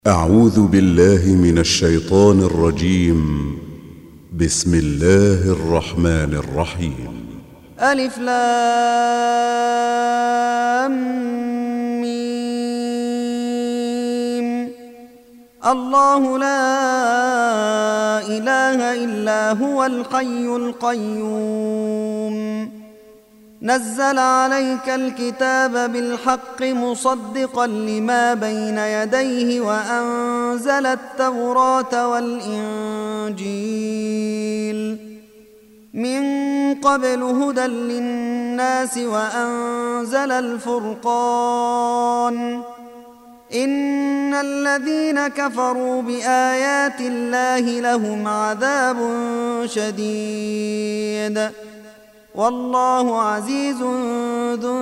أعوذ بالله من الشيطان الرجيم. بسم الله الرحمن الرحيم. ألف لام ميم. الله لا إله إلا هو الحي القيوم نزل عليك الكتاب بالحق مصدقا لما بين يديه وأنزل التوراة والإنجيل من قبل هدى للناس وأنزل الفرقان إن الذين كفروا بآيات الله لهم عذاب شديد والله عزيز ذو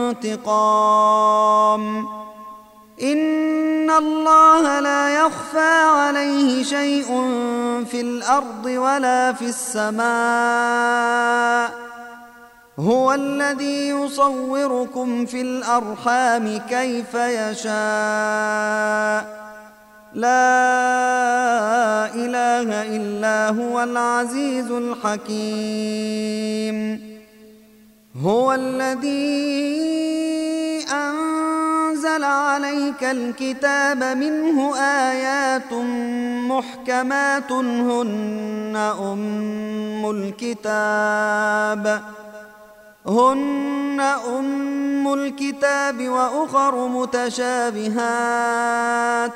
انتقام. إن الله لا يخفى عليه شيء في الأرض ولا في السماء هو الذي يصوركم في الأرحام كيف يشاء لا إله إلا هو العزيز الحكيم. هو الذي أنزل عليك الكتاب منه آيات محكمات هن أم الكتاب وأخر متشابهات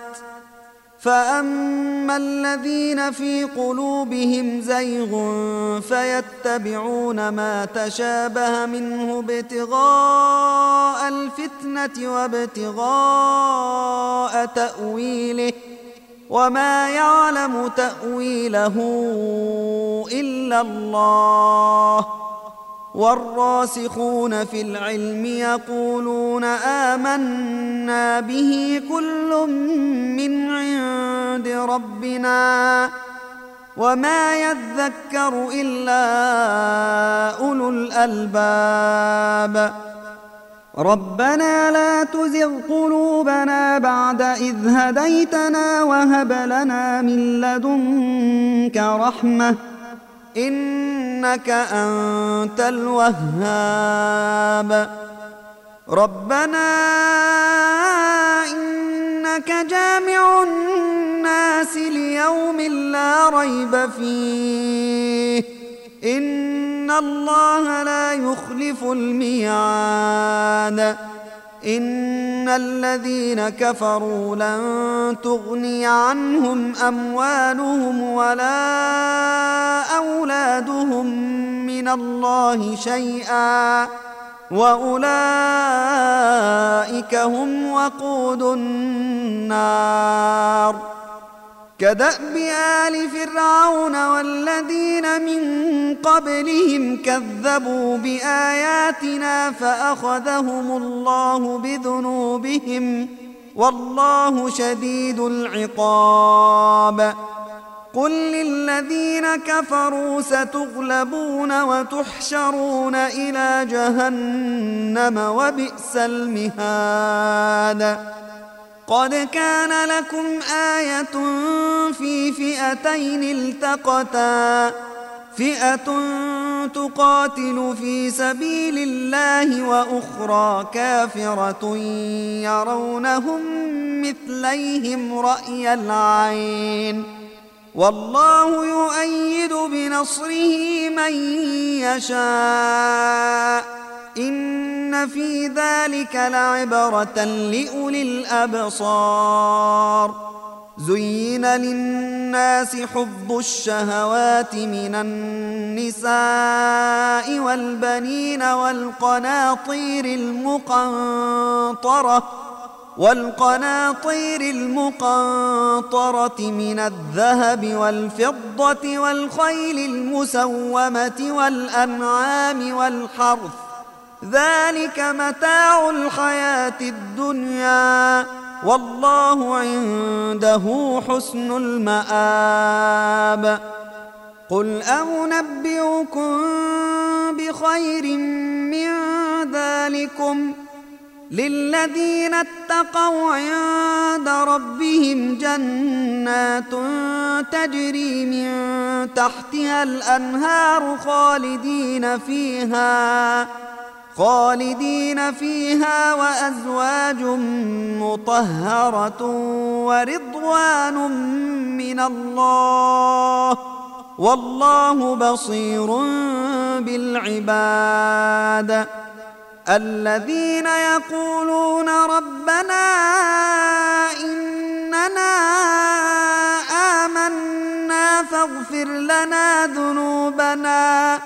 فأما الذين في قلوبهم زيغ فيتبعون ما تشابه منه ابتغاء الفتنة وابتغاء تأويله وما يعلم تأويله إلا الله والراسخون في العلم يقولون آمنا به كل من عند ربنا وما يذكر إلا أولو الألباب. ربنا لا تزغ قلوبنا بعد إذ هديتنا وهب لنا من لدنك رحمة إنك أنت الوهاب. ربنا إنك جامع الناس ليوم لا ريب فيه إن الله لا يخلف الميعاد. إن الذين كفروا لن تغني عنهم أموالهم ولا أولادهم من الله شيئا وأولئك هم وقود النار. كدأب آل فرعون والذين من قبلهم كذبوا بآياتنا فأخذهم الله بذنوبهم والله شديد العقاب. قل للذين كفروا ستغلبون وتحشرون إلى جهنم وبئس المهاد. قد كان لكم آية في فئتين التقتا فئة تقاتل في سبيل الله وأخرى كافرة يرونهم مثليهم رأي العين والله يؤيد بنصره من يشاء إن في ذلك لعبرة لأولي الأبصار. زين للناس حب الشهوات من النساء والبنين والقناطير المقنطرة من الذهب والفضة والخيل المسومة والأنعام والحرث ذلك متاع الحياة الدنيا والله عنده حسن المآب. قل أنبئكم بخير من ذلكم للذين اتقوا عند ربهم جنات تجري من تحتها الأنهار خالدين فيها وأزواج مطهرة ورضوان من الله والله بصير بالعباد. الذين يقولون ربنا إننا آمنا فاغفر لنا ذنوبنا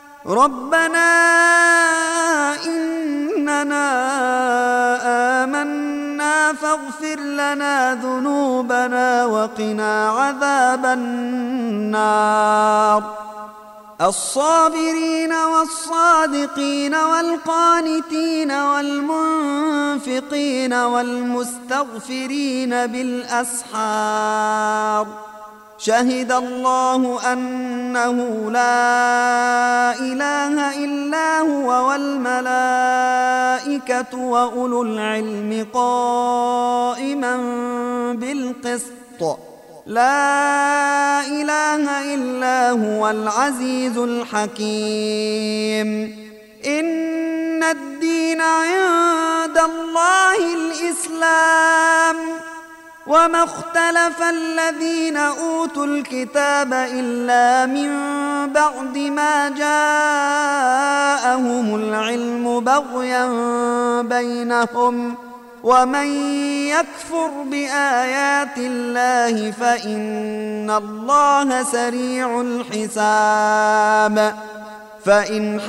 وقنا عذاب النار. الصابرين والصادقين والقانتين والمنفقين والمستغفرين بالأسحار. شهد الله أنه لا إله إلا هو والملائكة وأولو العلم قائما بالقسط. لا إله إلا هو العزيز الحكيم. إن الدين عند الله الإسلام وما اختلف الذين أوتوا الكتاب إلا من بعد ما جاءهم العلم بغيا بينهم ومن يكفر بآيات الله فإن الله سريع الحساب. فإن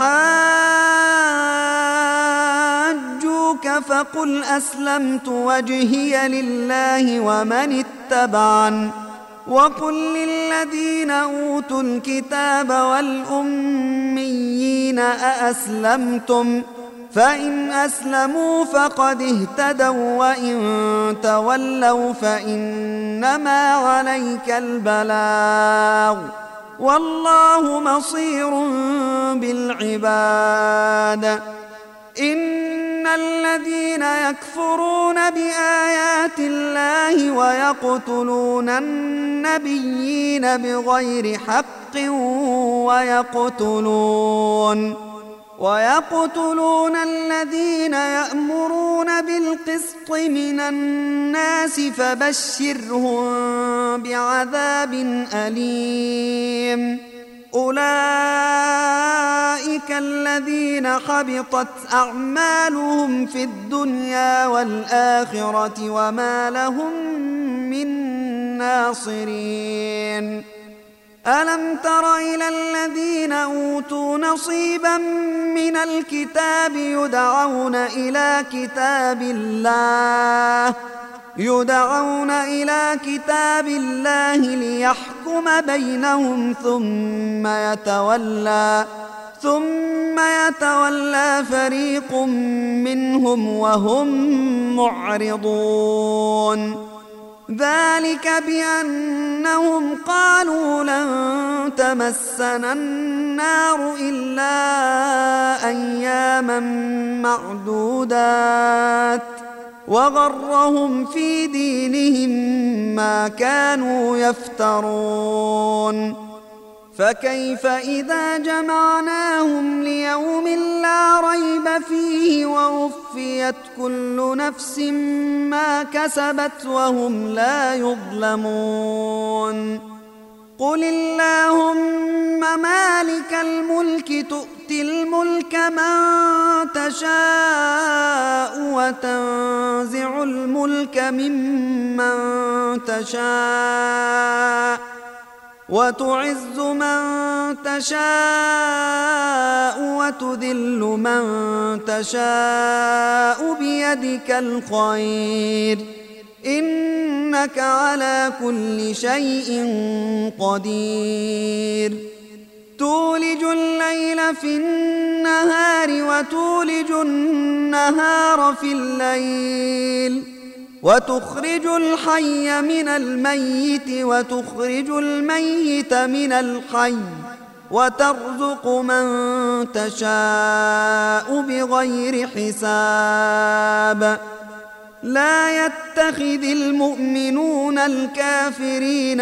حاجوك فقل أسلمت وجهي لله ومن اتبعن وقل للذين أوتوا الكتاب والأميين أأسلمتم فإن أسلموا فقد اهتدوا وإن تولوا فإنما عليك البلاغ والله بصير بالعباد. إن الذين يكفرون بآيات الله ويقتلون النبيين بغير حق ويقتلون الذين يأمرون بالقسط من الناس فبشرهم بعذاب أليم. أولئك الذين حبطت أعمالهم في الدنيا والآخرة وما لهم من ناصرين. ألم تر إلى الذين أوتوا نصيبا من الكتاب يدعون إلى كتاب الله ليحكم بينهم ثم يتولى فريق منهم وهم معرضون. ذلك بأنهم قالوا لن تمسنا النار إلا أياما معدودات وغرهم في دينهم ما كانوا يفترون. فكيف إذا جمعناهم ليوم لا ريب فيه ووفيت كل نفس ما كسبت وهم لا يظلمون. قل اللهم مالك الملك تؤتي الملك من تشاء وتنزع الملك ممن تشاء وتعز من تشاء وتذل من تشاء بيدك الخير إنك على كل شيء قدير. تولج الليل في النهار وتولج النهار في الليل وتخرج الحي من الميت وتخرج الميت من الحي وترزق من تشاء بغير حساب لا يتخذ المؤمنون الكافرين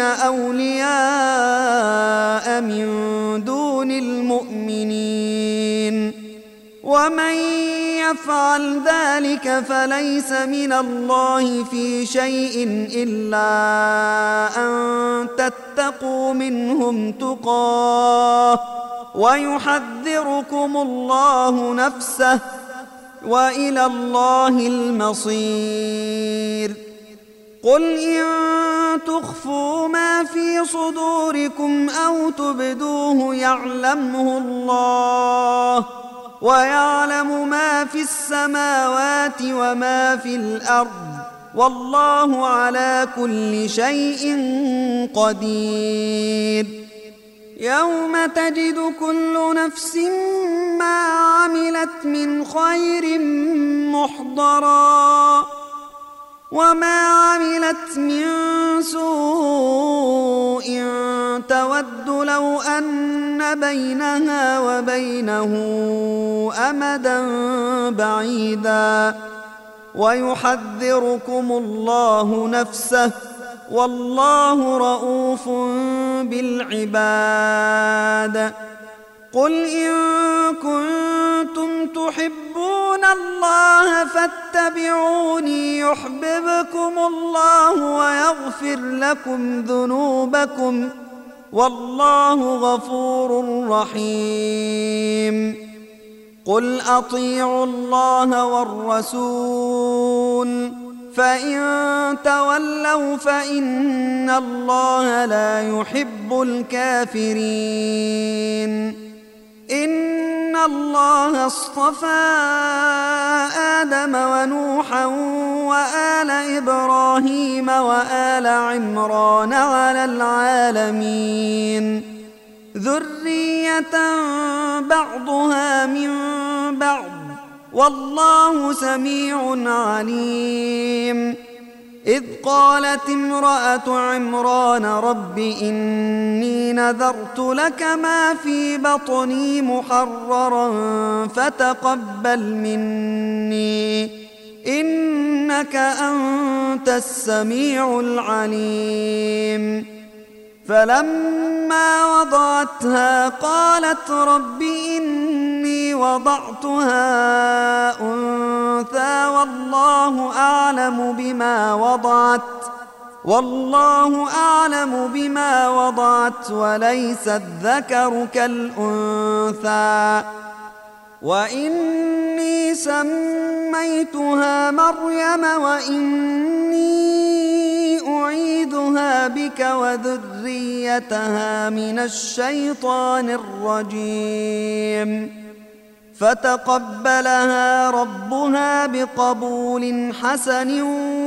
أولياء من دون المؤمنين ومن يفعل ذلك فليس من الله في شيء إلا أن تتقوا منهم تقاه ويحذركم الله نفسه وإلى الله المصير قل إن تخفوا ما في صدوركم أو تبدوه يعلمه الله ويعلم ما في السماوات وما في الأرض والله على كل شيء قدير يوم تجد كل نفس ما عملت من خير محضرا وما عملت من سوء تود لو أن بينها وبينه أمدا بعيدا ويحذركم الله نفسه والله رؤوف بالعباد قل إن كنتم تحبون الله فاتبعوني يحببكم الله ويغفر لكم ذنوبكم والله غفور رحيم قل أطيعوا الله والرسول فإن تولوا فإن الله لا يحب الكافرين إن الله اصطفى آدم ونوحا وآل إبراهيم وآل عمران على العالمين ذرية بعضها من بعض والله سميع عليم إذ قالت امرأة عمران رب إني نذرت لك ما في بطني محررا فتقبل مني إنك أنت السميع العليم فلما وضعتها قالت رب إني وضعتها أنثى والله أعلم بما وضعت وليس الذكر كالأنثى وإني سميتها مريم وإني أعيذها بك وذريتها من الشيطان الرجيم فتقبلها ربها بقبول حسن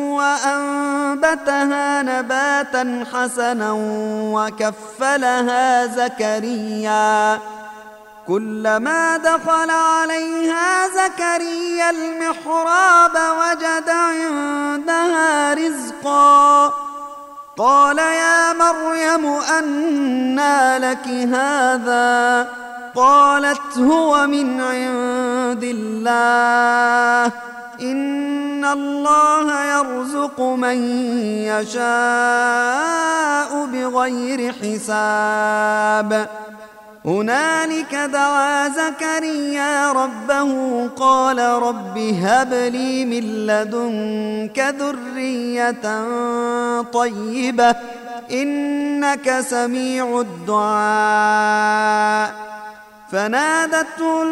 وأنبتها نباتا حسنا وكفلها زكريا كلما دخل عليها زكريا المحراب وجد عندها رزقا قال يا مريم أنى لك هذا قالت هو من عند الله إن الله يرزق من يشاء بغير حساب هنالك دعا زكريا ربه قال رب هب لي من لدنك ذرية طيبة إنك سميع الدعاء فنادته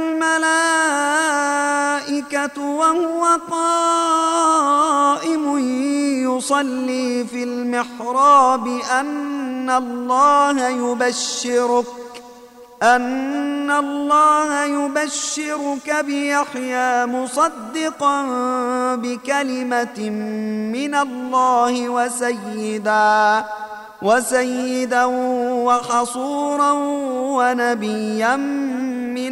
الملائكة وهو قائم يصلي في المحراب أن الله يبشرك بيحيى مصدقا بكلمة من الله وسيدا وحصورا ونبيا من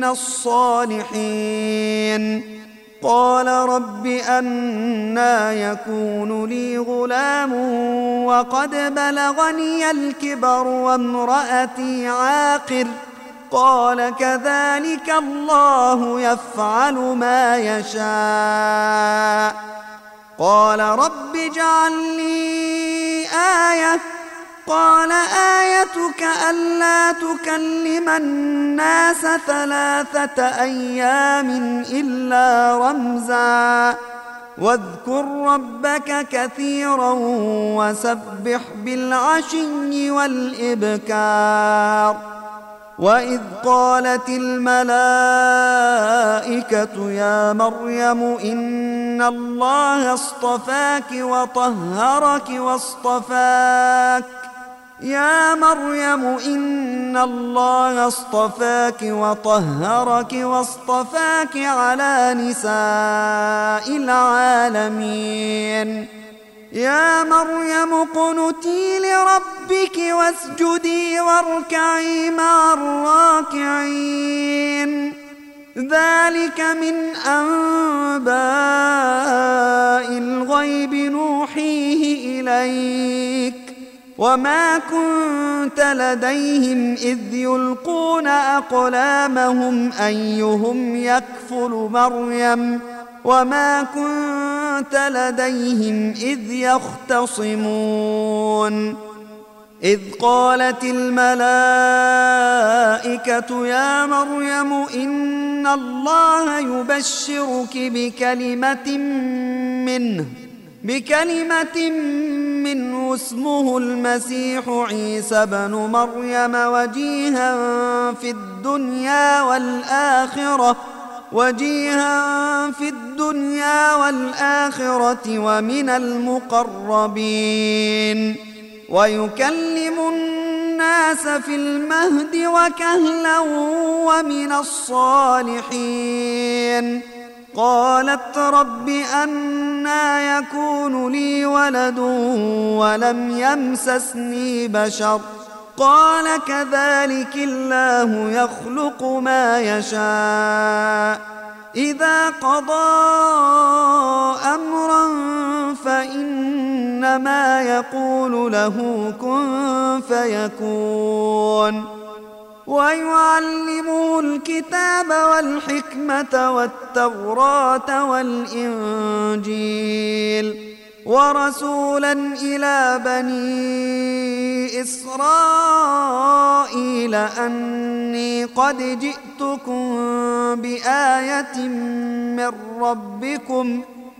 الصالحين قال رب أنى يكون لي غلام وقد بلغني الكبر وامرأتي عاقر قال كذلك الله يفعل ما يشاء قال رب اجعل لي آية قال آيتك ألا تكلم الناس 3 أيام إلا رمزا واذكر ربك كثيرا وسبح بالعشي والإبكار وإذ قالت الملائكة يا مريم إن الله اصطفاك وطهرك واصطفاك على نساء العالمين يا مريم اقنتي لربك واسجدي واركعي مع الراكعين ذلك من أنباء الغيب نوحيه إليك وما كنت لديهم إذ يلقون أقلامهم أيهم يكفل مريم وما كنت لديهم إذ يختصمون إذ قالت الملائكة يا مريم إن الله يبشرك بكلمة منه اسمه المسيح عيسى بن مريم وجيها في الدنيا والآخرة ومن المقربين ويكلم الناس في المهد وكهلا ومن الصالحين قالت رب أنى يكون لي ولد ولم يمسسني بشر قال كذلك الله يخلق ما يشاء إذا قضى أمرا فإنما يقول له كن فيكون ويعلمه الكتاب والحكمة والتوراة والإنجيل ورسولا إلى بني إسرائيل أني قد جئتكم بآية من ربكم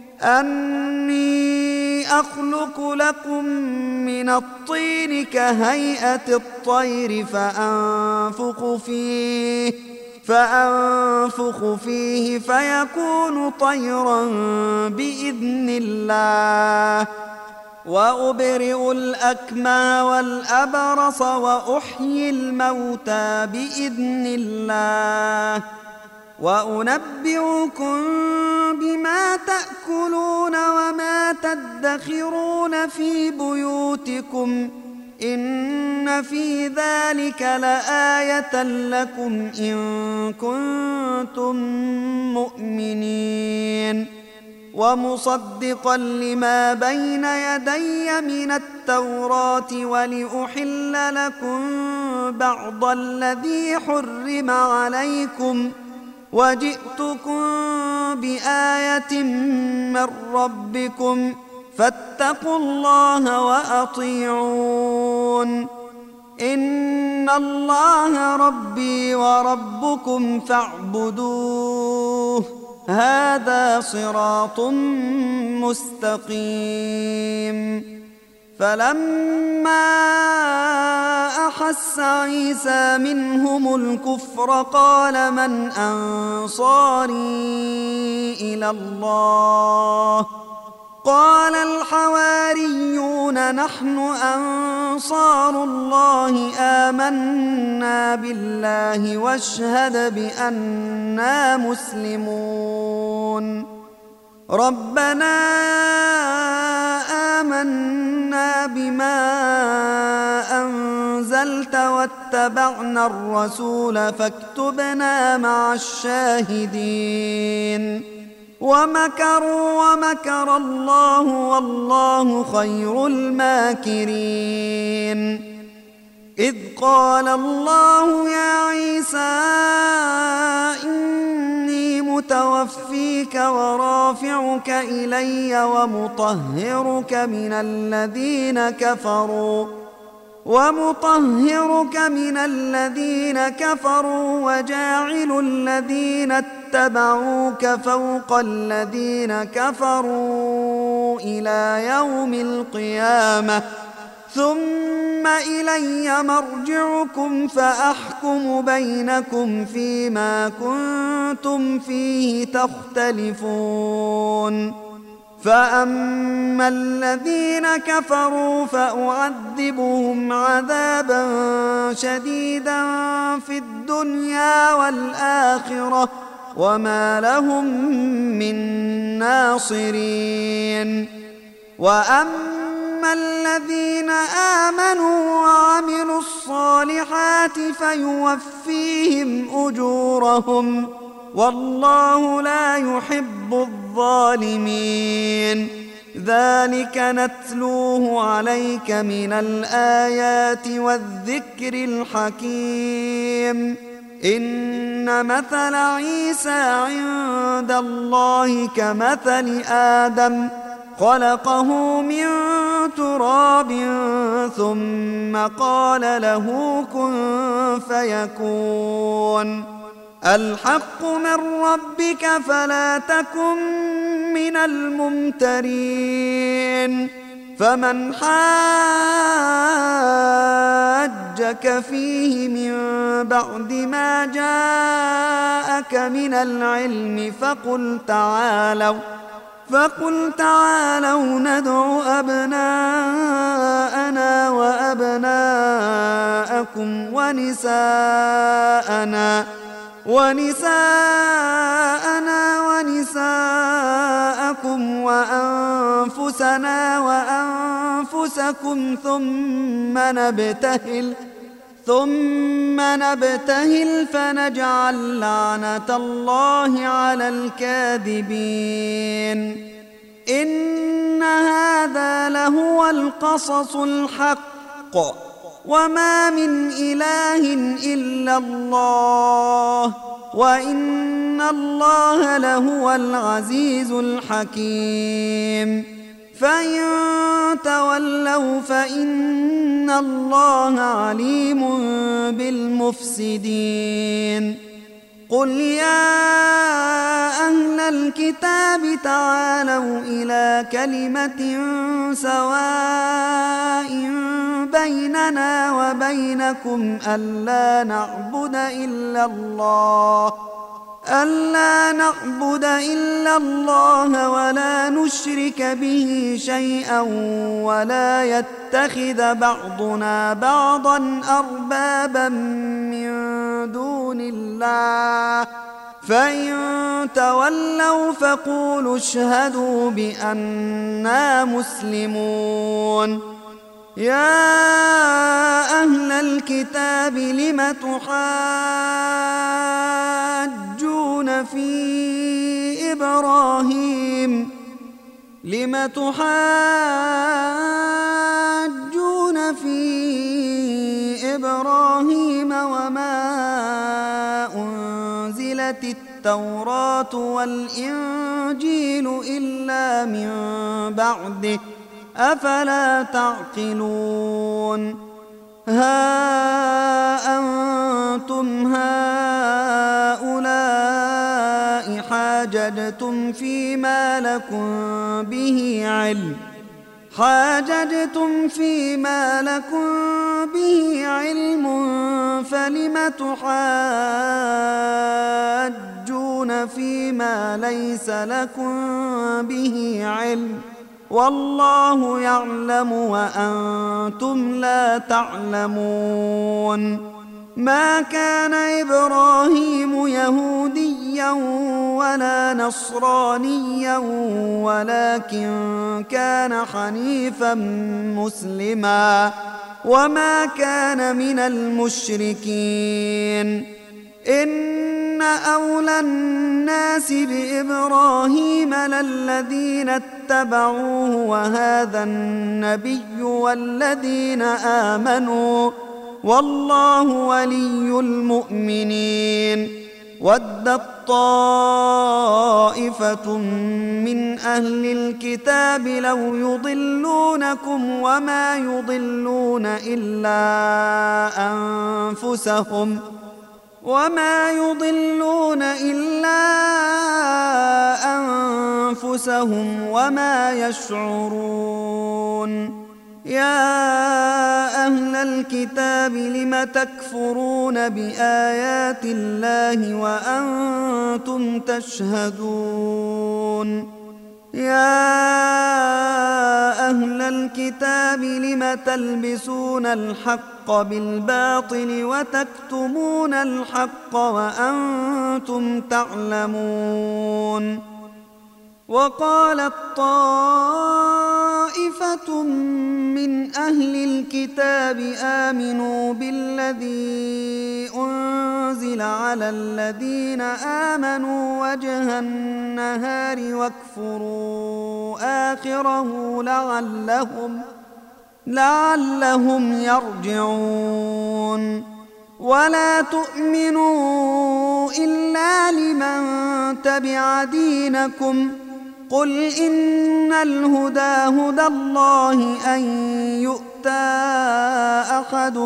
أني أخلق لكم من الطين كهيئة الطير فأنفخ فيه فيكون طيرا بإذن الله وأبرئ الأكمى والأبرص وأحيي الموتى بإذن الله وأنبئكم بما تأكلون وما تدخرون في بيوتكم إن في ذلك لآية لكم إن كنتم مؤمنين ومصدقا لما بين يدي من التوراة ولأحل لكم بعض الذي حرم عليكم وجئتكم بآية من ربكم فاتقوا الله وأطيعون إن الله ربي وربكم فاعبدوه هذا صراط مستقيم فلما أحس عيسى منهم الكفر قال من أنصاري إلى الله قال الحواريون نحن أنصار الله آمنا بالله واشهد بأننا مسلمون ربنا آمنا بما أنزلت واتبعنا الرسول فاكتبنا مع الشاهدين ومكروا ومكر الله والله خير الماكرين إذ قال الله يا عيسى إني متوفيك ورافعك إلي ومطهرك من الذين كفروا وجاعل الذين اتبعوك فوق الذين كفروا إلى يوم القيامة ثم إلي مرجعكم فأحكم بينكم فيما كنتم فيه تختلفون فأما الذين كفروا فأعذبهم عذابا شديدا في الدنيا والآخرة وما لهم من ناصرين وأما الذين آمنوا وعملوا الصالحات فيوفيهم أجورهم والله لا يحب الظالمين ذلك نتلوه عليك من الآيات والذكر الحكيم إن مثل عيسى عند الله كمثل آدم خلقه من تراب ثم قال له كن فيكون الحق من ربك فلا تكن من الممترين فمن حاجك فيه من بعد ما جاءك من العلم فقل تعالوا ندع أبناءنا وأبناءكم ونساءنا ونساءكم وأنفسنا وأنفسكم ثم نبتهل فنجعل لعنة الله على الكاذبين إن هذا لهو القصص الحق وما من إله إلا الله وإن الله لهو العزيز الحكيم فإن تولوا فإن الله عليم بالمفسدين قل يا أهل الكتاب تعالوا إلى كلمة سواء بيننا وبينكم ألا نعبد إلا الله ولا نشرك به شيئا ولا يتخذ بعضنا بعضا أربابا من دون الله فإن تولوا فقولوا اشهدوا بأننا مسلمون يا أهل الكتاب لم تحاجون في إبراهيم وما أنزلت التوراة والإنجيل إلا من بعده أفلا تعقلون ها أنتم هؤلاء حاججتم فيما لكم به علم فلم تحاجون فيما ليس لكم به علم والله يعلم وأنتم لا تعلمون ما كان إبراهيم يهوديا ولا نصرانيا ولكن كان حنيفا مسلما وما كان من المشركين إن أولى الناس بإبراهيم للذين اتبعوه وهذا النبي والذين آمنوا والله ولي المؤمنين. ودت طائفة من أهل الكتاب لو يضلونكم وما يضلون إلا أنفسهم وما يشعرون. يا أهل الكتاب لم تكفرون بآيات الله وأنتم تشهدون. يا أهل الكتاب لم تلبسون الحق بالباطل وتكتمون الحق وأنتم تعلمون. وقالت طائفة من أهل الكتاب آمنوا بالذي أنزل على الذين آمنوا وجه النهار واكفروا آخره لعلهم يرجعون. ولا تؤمنوا إلا لمن تبع دينكم. قل إن الهدى هدى الله أن يؤتى أحد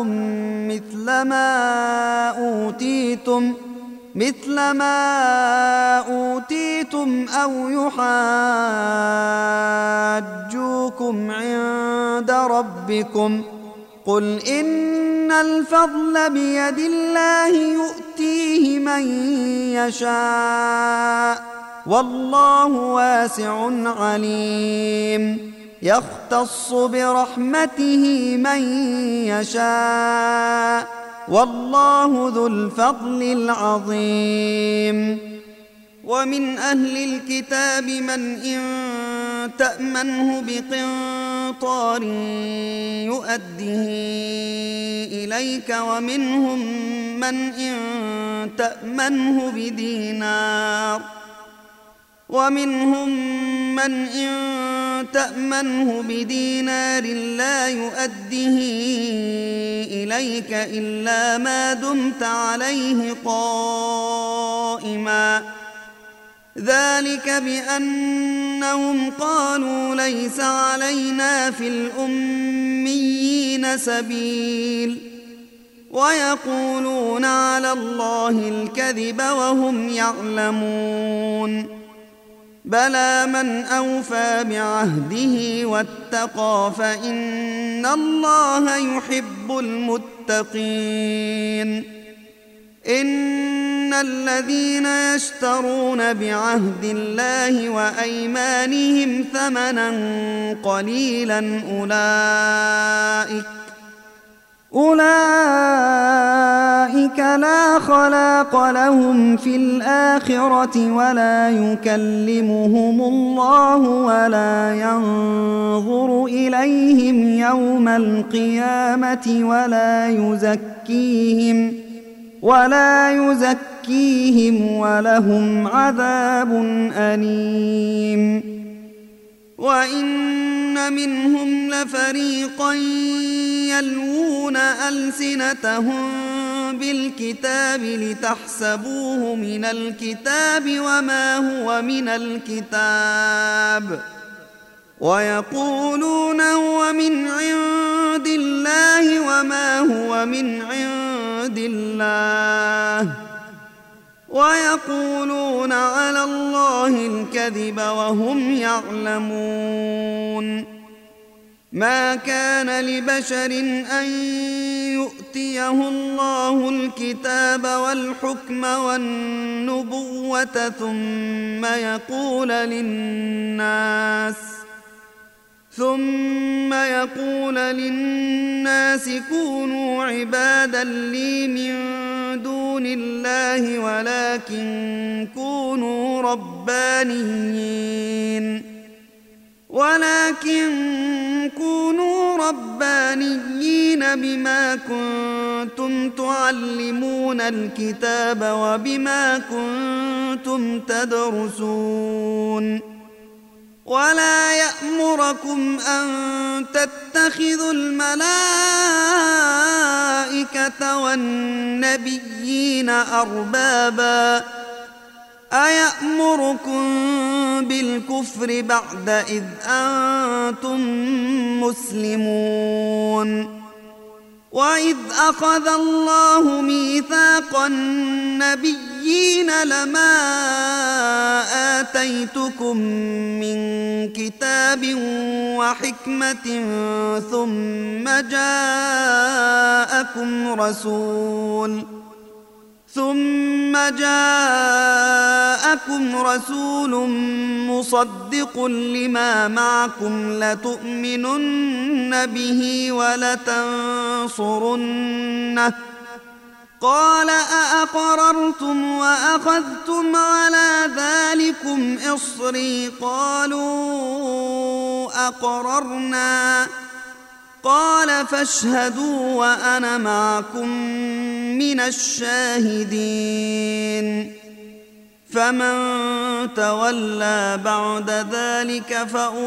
مثل ما أوتيتم أو يحاجوكم عند ربكم. قل إن الفضل بيد الله يؤتيه من يشاء والله واسع عليم. يختص برحمته من يشاء والله ذو الفضل العظيم. ومن أهل الكتاب من إن تأمنه بقنطار يؤده إليك ومنهم من إن تأمنه بدينار لا يؤده إليك إلا ما دمت عليه قائما. ذلك بأنهم قالوا ليس علينا في الأميين سبيل ويقولون على الله الكذب وهم يعلمون. بلى من أوفى بعهده واتقى فإن الله يحب المتقين. إن الذين يشترون بعهد الله وأيمانهم ثمنا قليلا أولئك لا خلاق لهم في الآخرة ولا يكلمهم الله ولا ينظر إليهم يوم القيامة ولا يزكيهم ولهم عذاب أليم. وإن منهم لفريقا يلوون ألسنتهم بالكتاب لتحسبوه من الكتاب وما هو من الكتاب ويقولون هو من عند الله وما هو من عند الله ويقولون على الله الكذب وهم يعلمون. ما كان لبشر أن يؤتيه الله الكتاب والحكم والنبوة ثم يقول للناس كونوا عبادا لي من دون الله ولكن كونوا ربانيين بما كنتم تعلمون الكتاب وبما كنتم تدرسون. ولا يأمركم أن تتخذوا الملائكة والملائكة والنبيين أربابا أيأمركم بالكفر بعد إذ أنتم مسلمون وإذ أخذ الله ميثاق النبيين لما آتيتكم من كتاب وحكمة ثم جاءكم رسول مصدق لما معكم لتؤمنن به ولتنصرنه قال أأقررتم وأخذتم على ذلكم إصري قالوا أقررنا قال فاشهدوا وأنا معكم من الشاهدين فمن تولى بعد ذلك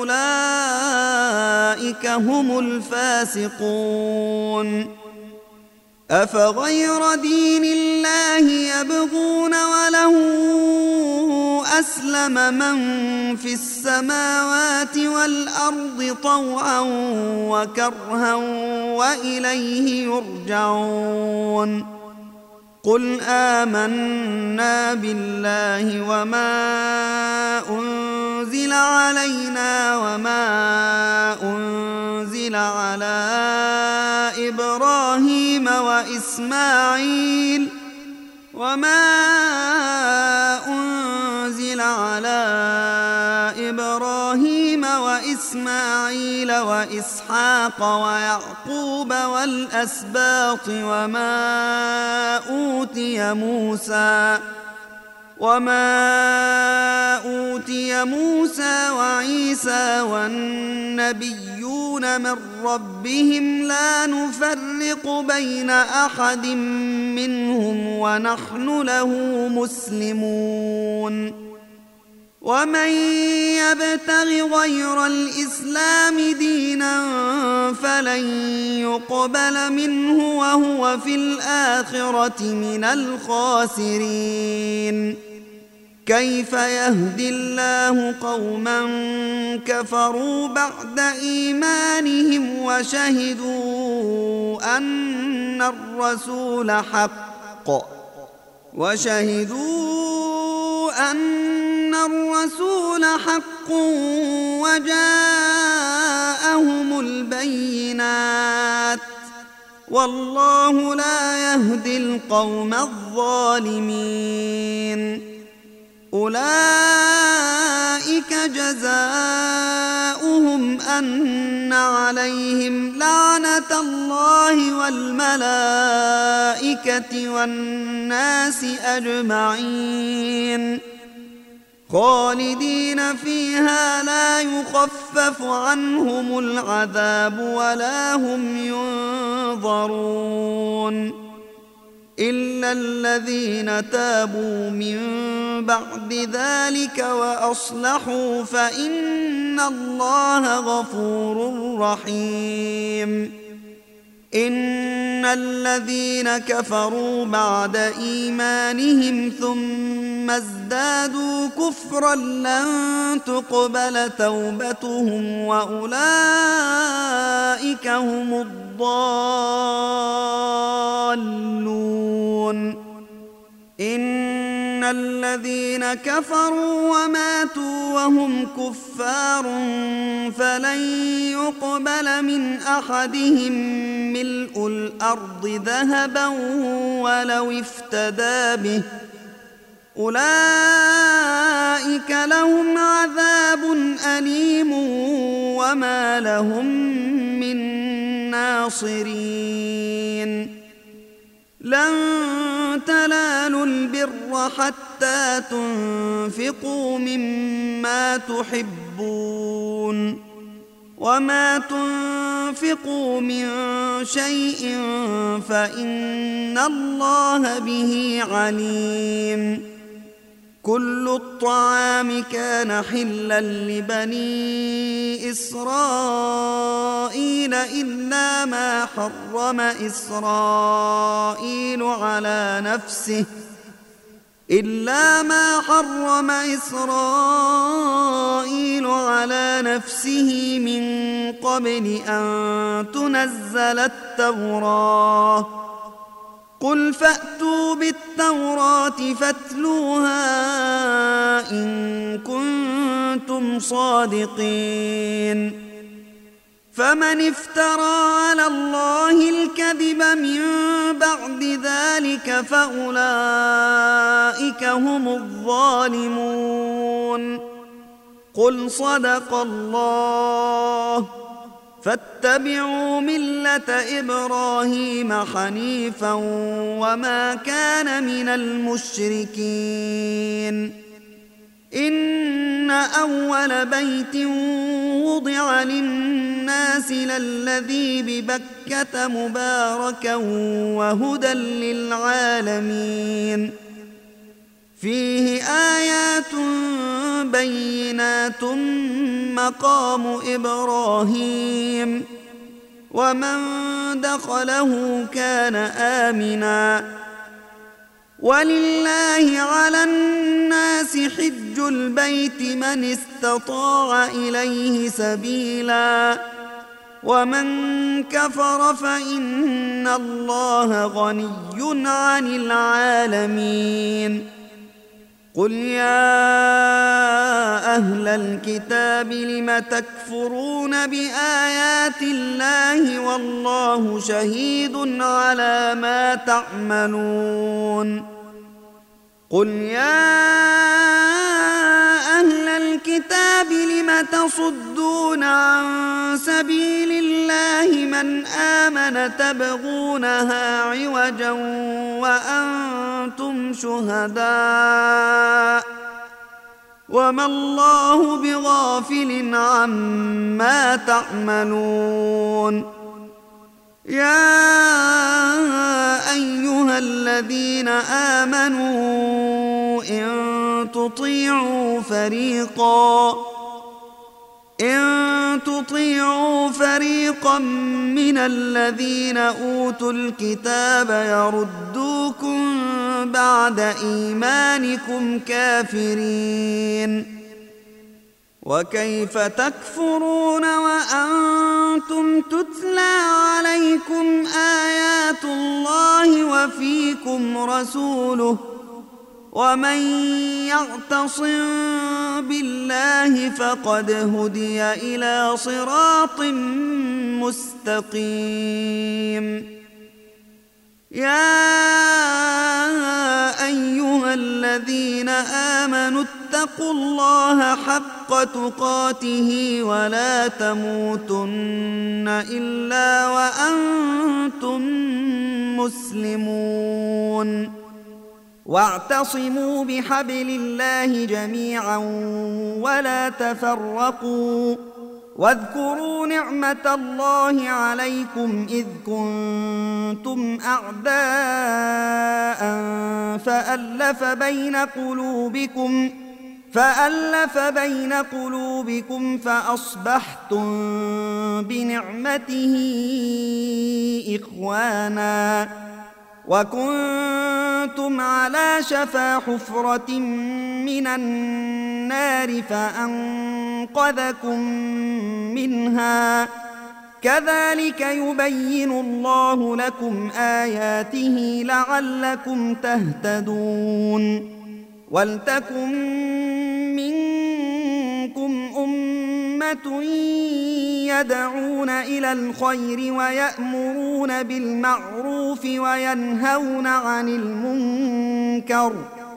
فأولئك هم الفاسقون أفغير دين الله يبغون وله أسلم من في السماوات والأرض طوعا وكرها وإليه يرجعون قل آمنا بالله وما أنزل علينا وما أنزل على إبراهيم وإسماعيل وإسحاق ويعقوب والأسباط وما أوتي موسى وعيسى والنبيون من ربهم لا نفرق بين أحد منهم ونحن له مسلمون ومن يبتغ غير الإسلام دينا فلن يقبل منه وهو في الآخرة من الخاسرين كيف يهدي الله قوما كفروا بعد إيمانهم وشهدوا أن الرسول حق وجاءهم البينات والله لا يهدي القوم الظالمين أولئك جزاؤهم أن عليهم لعنة الله والملائكة والناس أجمعين خالدين فيها لا يخفف عنهم العذاب ولا هم ينظرون إلا الذين تابوا من بعد ذلك وأصلحوا فإن الله غفور رحيم إن الذين كفروا بعد إيمانهم ثم ازدادوا كفرا لن تقبل توبتهم وأولئك هم الضالون إن الذين كفروا وماتوا وهم كفار فلن يقبل من أحدهم ملء الأرض ذهبا ولو افتدى به أولئك لهم عذاب أليم وما لهم من ناصرين لن تنالوا البر حتى تنفقوا مما تحبون وما تنفقوا من شيء فإن الله به عليم كل الطعام كان حلا لبني إسرائيل إلا ما حرم إسرائيل على نفسه من قبل أن تنزل التوراة. قل فأتوا بالتوراة فاتلوها إن كنتم صادقين. فمن افترى على الله الكذب من بعد ذلك فأولئك هم الظالمون. قل صدق الله. فاتبعوا ملة إبراهيم حنيفا وما كان من المشركين. إن أول بيت وضع للناس للذي ببكة مباركا وهدى للعالمين. فيه آيات بينات مقام إبراهيم ومن دخله كان آمنا. ولله على الناس حج البيت من استطاع إليه سبيلا ومن كفر فإن الله غني عن العالمين. قل يا أهل الكتاب لم تكفرون بآيات الله والله شهيد على ما تعملون. قل يا أهل الكتاب لم تصدون عن سبيل الله من آمن تبغونها عوجا وأنتم شهداء وما الله بغافل عما تعملون. يا أيها الذين آمنوا إن تطيعوا فريقا من الذين أوتوا الكتاب يردوكم بعد إيمانكم كافرين. وكيف تكفرون وأنتم تتلى عليكم آيات الله وفيكم رسوله ومن يعتصم بالله فقد هدي إلى صراط مستقيم. يا أيها الذين آمنوا اتقوا الله حق تقاته ولا تموتن إلا وأنتم مسلمون. واعتصموا بحبل الله جميعا ولا تفرقوا. واذكروا نعمة الله عليكم إذ كنتم أعداء فألف بين قلوبكم فأصبحتم بنعمته إخوانا وكنتم على شفا حفرة من النار فأنقذكم منها. كذلك يبين الله لكم آياته لعلكم تهتدون. ولتكن منكم أمة يدعون إلى الخير ويأمرون بالمعروف وينهون عن المنكر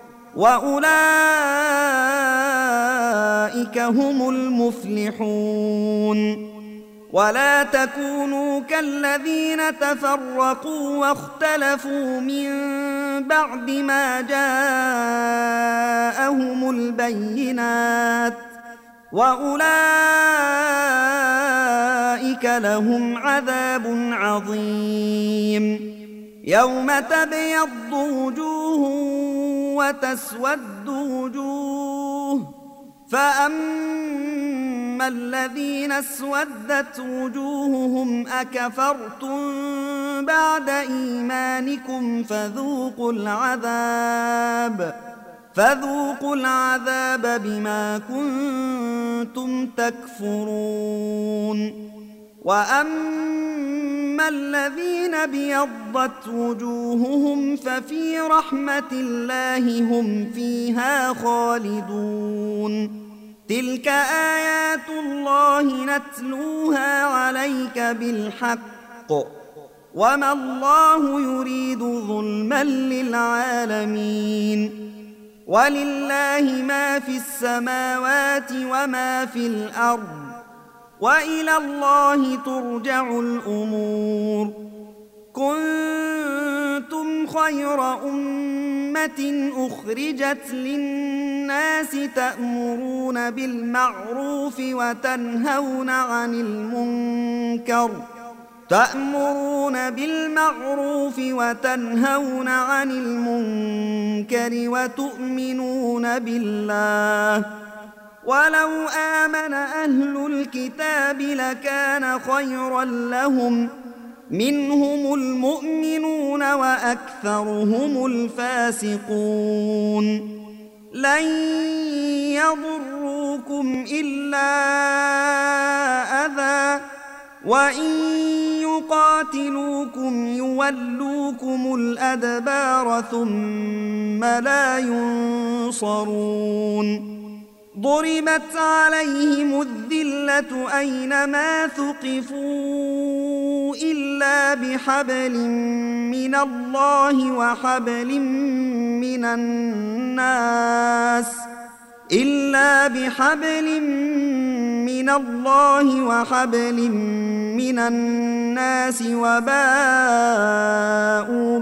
وأولئك هم المفلحون. ولا تكونوا كالذين تفرقوا واختلفوا من بعد ما جاءهم البينات وأولئك لهم عذاب عظيم. يوم تبيض وجوه وتسود وجوه فأما الذين اسودت وجوههم أكفرتم بعد إيمانكم فذوقوا العذاب بما كنتم تكفرون. وأما الذين ابيضت وجوههم ففي رحمة الله هم فيها خالدون. تلك آيات الله نتلوها عليك بالحق وما الله يريد ظلما للعالمين. ولله ما في السماوات وما في الأرض وإلى الله ترجع الأمور. كنتم خير أمة أخرجت للناس تأمرون بالمعروف وتنهون عن المنكر وتؤمنون بالله. ولو آمن أهل الكتاب لكان خيرا لهم منهم المؤمنون وأكثرهم الفاسقون. لن يضروكم إلا أذى وإن يقاتلوكم يولوكم الأدبار ثم لا ينصرون. ضربت عليهم الذلة أينما ثقفوا إلا بحبل من الله وحبل من الناس وباءوا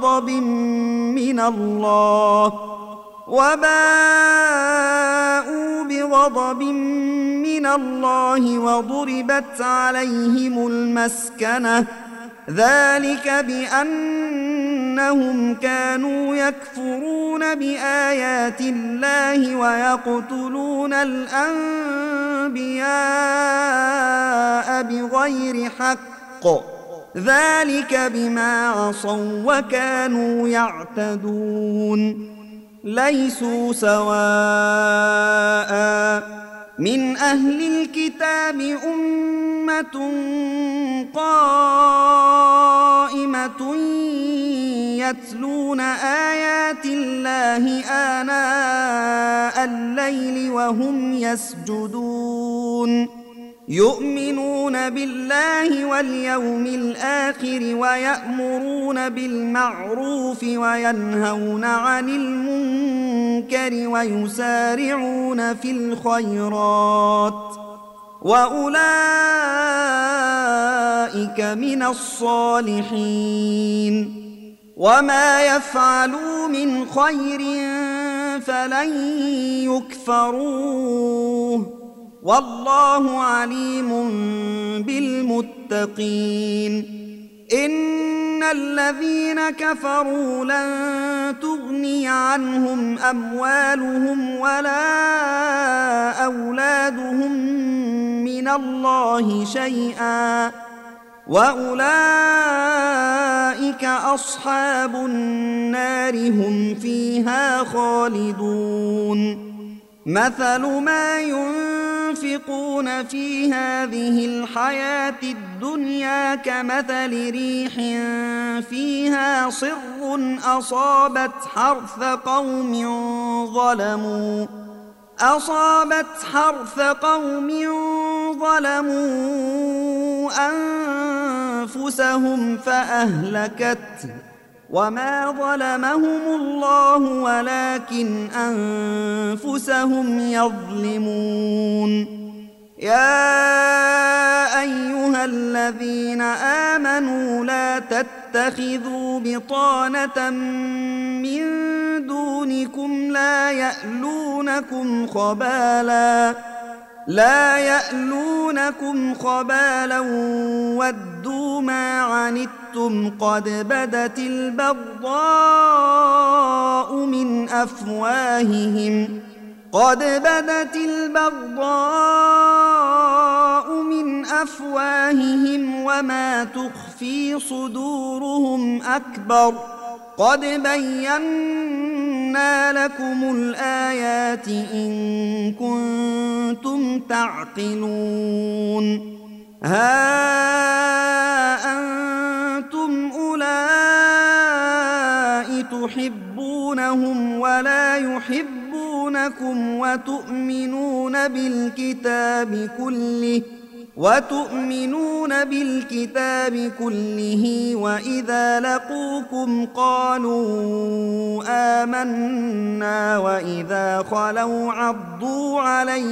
بغضب من الله وضربت عليهم المسكنة. ذلك بأنهم كانوا يكفرون بآيات الله ويقتلون الأنبياء بغير حق. ذلك بما عصوا وكانوا يعتدون. ليسوا سواء من أهل الكتاب أمة قائمة يتلون آيات الله آناء الليل وهم يسجدون. يؤمنون بالله واليوم الآخر ويأمرون بالمعروف وينهون عن المنكر ويسارعون في الخيرات وأولئك من الصالحين. وما يفعلوا من خير فلن يكفروه والله عليم بالمتقين. إن الذين كفروا لن تغني عنهم أموالهم ولا أولادهم من الله شيئا وأولئك أصحاب النار هم فيها خالدون. مثل ما ينفقون في هذه الحياة الدنيا كمثل ريح فيها صر أصابت حرث قوم ظلموا أنفسهم فأهلكته وما ظلمهم الله ولكن أنفسهم يظلمون. يا أيها الذين آمنوا لا تتخذوا بطانة من دونكم لا يألونكم خبالا ودوا ما عنتم قد بدت البغضاء من أفواههم قد بدت البغضاء من أفواههم وما تخفي صدورهم أكبر قد بينا لكم الآيات إن كنتم تعقلون ها أنتم أولئك تحبونهم ولا يحبونكم وتؤمنون بالكتاب كله وإذا لقوكم قالوا آمنا وإذا خلوا عضوا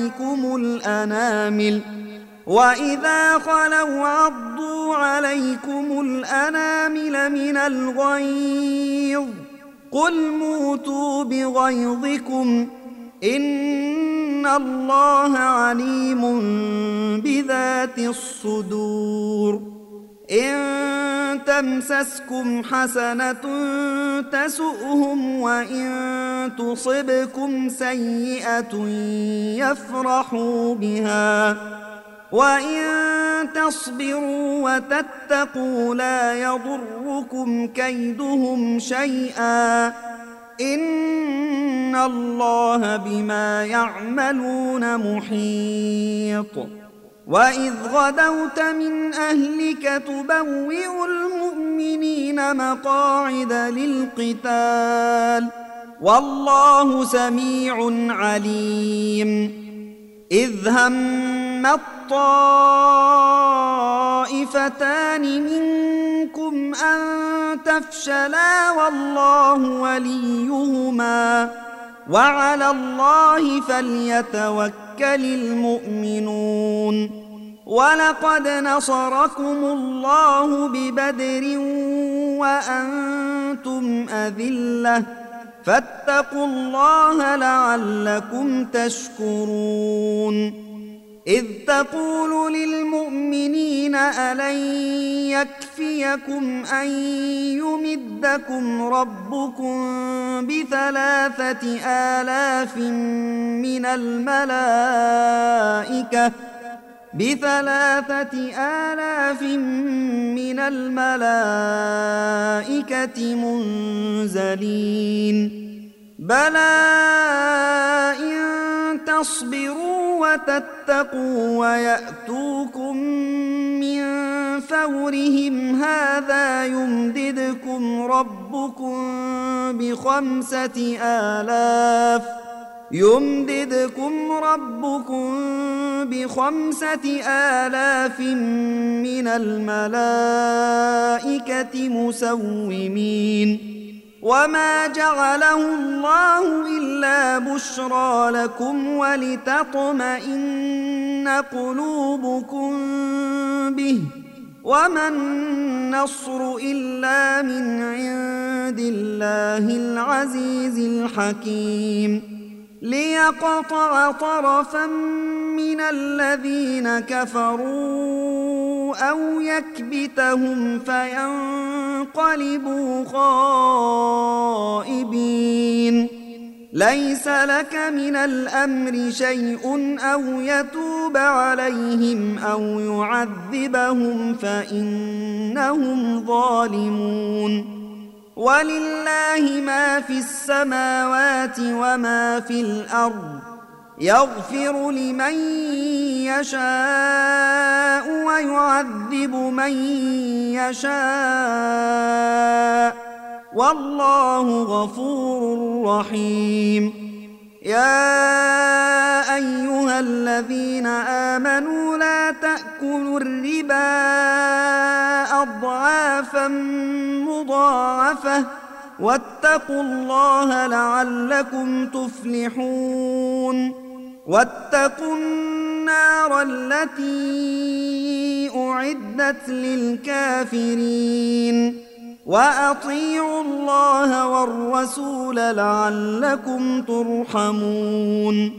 عليكم الأنامل من الغيظ قل موتوا بغيظكم إن الله عليم بذات الصدور إن تمسسكم حسنة تسؤهم وإن تصبكم سيئة يفرحوا بها وإن تصبروا وتتقوا لا يضركم كيدهم شيئا إن الله بما يعملون محيط وإذ غدوت من أهلك تبوئ المؤمنين مقاعد للقتال والله سميع عليم إذ هم الطائفتان منكم أن تفشلا والله وليهما وعلى الله فليتوكل المؤمنون ولقد نصركم الله ببدر وأنتم أذلة فاتقوا الله لعلكم تشكرون إذ تقول للمؤمنين ألن يكفيكم أن يمدكم ربكم ب3,000 من الملائكة منزلين بلى إن تصبروا وتتقوا ويأتوكم من فورهم هذا يمددكم ربكم ب5,000 من الملائكة مسومين وما جعله الله إلا بشرى لكم ولتطمئن قلوبكم به وما النصر إلا من عند الله العزيز الحكيم ليقطع طرفا من الذين كفروا أو يكبتهم فينقلبوا خائبين ليس لك من الأمر شيء أو يتوب عليهم أو يعذبهم فإنهم ظالمون ولله ما في السماوات وما في الأرض يغفر لمن يشاء ويعذب من يشاء والله غفور رحيم يا أيها الذين آمنوا لا تأكلوا الربا أضعافا مضاعفة واتقوا الله لعلكم تفلحون واتقوا النار التي أعدت للكافرين وأطيعوا الله والرسول لعلكم ترحمون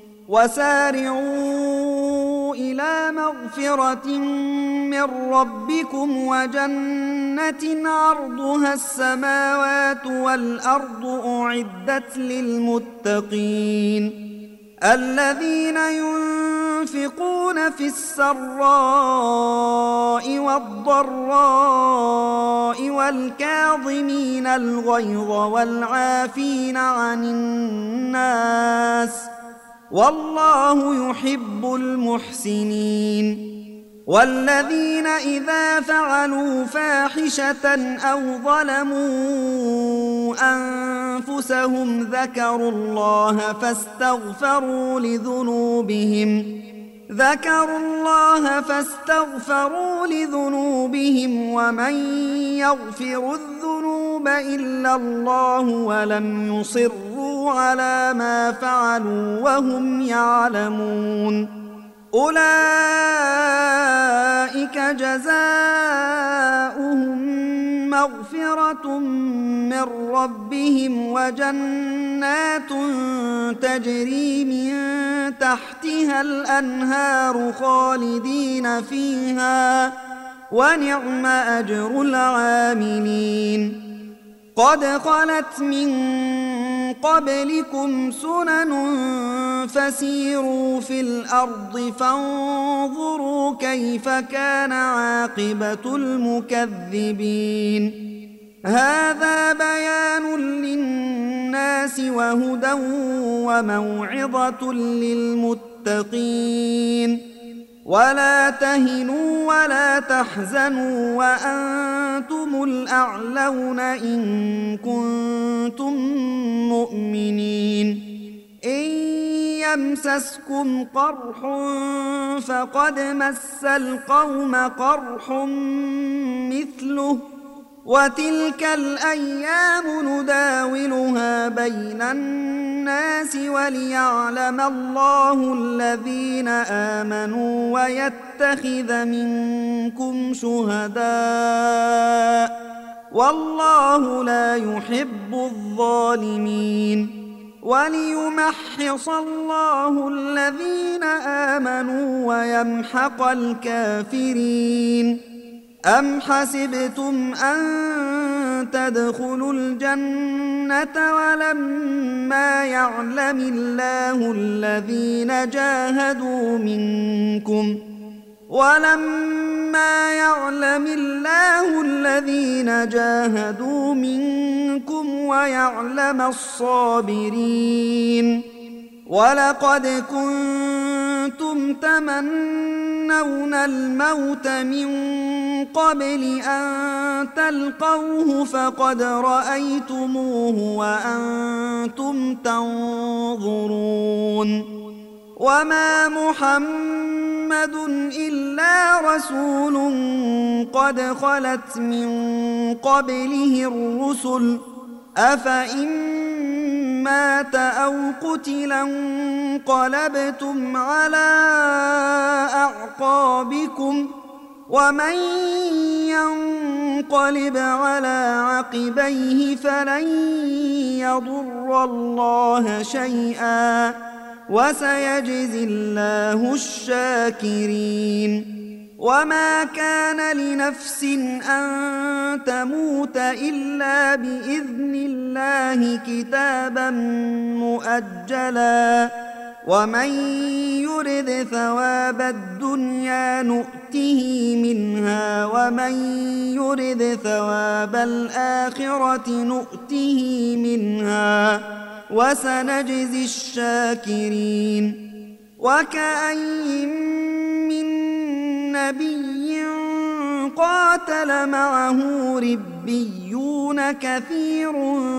وسارعوا إلى مغفرة من ربكم وجنة عرضها السماوات والأرض أعدت للمتقين الذين ينفقون في السراء والضراء والكاظمين الغيظ والعافين عن الناس والله يحب المحسنين. والذين إذا فعلوا فاحشة أو ظلموا أنفسهم ذكروا الله فاستغفروا لذنوبهم ومن يغفر الذنوب إلا الله ولم يصروا على ما فعلوا وهم يعلمون أولئك جزاؤهم مغفرة من ربهم وجنات تجري من تحتها الأنهار خالدين فيها ونعم أجر العاملين. قد خلت من قبلكم سنن فسيروا في الأرض فانظروا كيف كان عاقبة المكذبين. هذا بيان للناس وهدى وموعظة للمتقين. ولا تهنوا ولا تحزنوا وأنتم الأعلون إن كنتم مؤمنين. إن يمسسكم قرح فقد مس القوم قرح مثله وتلك الأيام نداولها بين الناس وليعلم الله الذين آمنوا ويتخذ منكم شهداء والله لا يحب الظالمين. وليمحص الله الذين آمنوا ويمحق الكافرين. أم حسبتم أن تدخلوا الجنة ولما يعلم الله الذين جاهدوا منكم ويعلم الصابرين. ولقد كنتم تمنون الموت من قبل أن تلقوه فقد رأيتموه وأنتم تنظرون. وما محمد إلا رسول قد خلت من قبله الرسل أفإن مات أو قتلا انقلبتم على أعقابكم ومن ينقلب على عقبيه فلن يضر الله شيئا وسيجزي الله الشاكرين. وما كان لنفس أن تموت إلا بإذن الله كتابا مؤجلا ومن يرد ثواب الدنيا نؤته منها ومن يرد ثواب الآخرة نؤته منها وسنجزي الشاكرين. وكأين من نبي قاتل معه ربيون كثير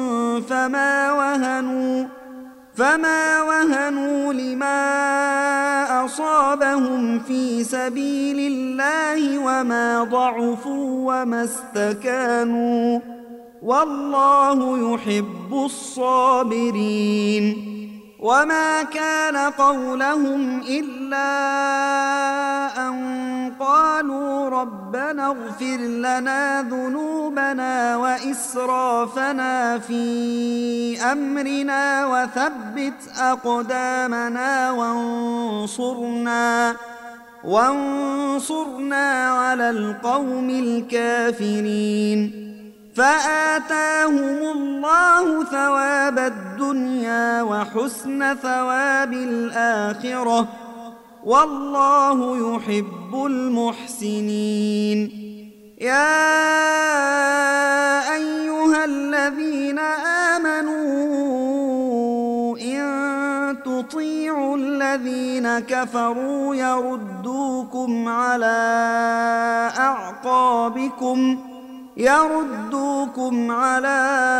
فما وهنوا لما أصابهم في سبيل الله وما ضعفوا وما استكانوا والله يحب الصابرين. وما كان قولهم إلا أن قالوا ربنا اغفر لنا ذنوبنا وإسرافنا في أمرنا وثبت أقدامنا وانصرنا على القوم الكافرين. فآتاهم الله ثواب الدنيا وحسن ثواب الآخرة والله يحب المحسنين. يا أيها الذين آمنوا إن تطيعوا الذين كفروا يردوكم على